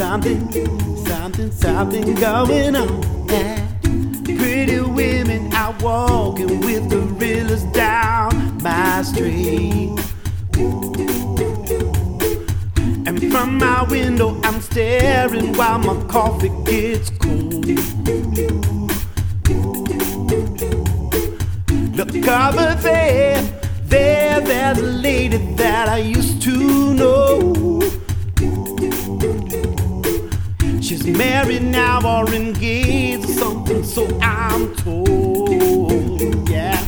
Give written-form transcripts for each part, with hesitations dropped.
something going on. Yeah. Pretty women out walking with gorillas down my street. And from my window I'm staring while my coffee gets cold. Look over there's a lady that I used to know. She's married now or engaged or something, so I'm told, yeah.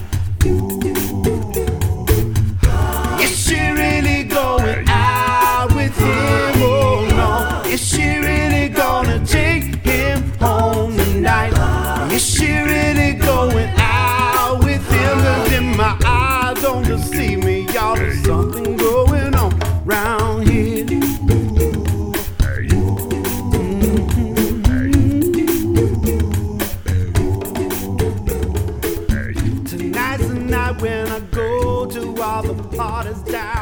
Is she really going out with him? Oh no. Is she really gonna take him home tonight? Is she really going out with him? 'Cause in my eyes don't deceive me, y'all. There's something going on round here. Tonight's the night when I go to all the parties down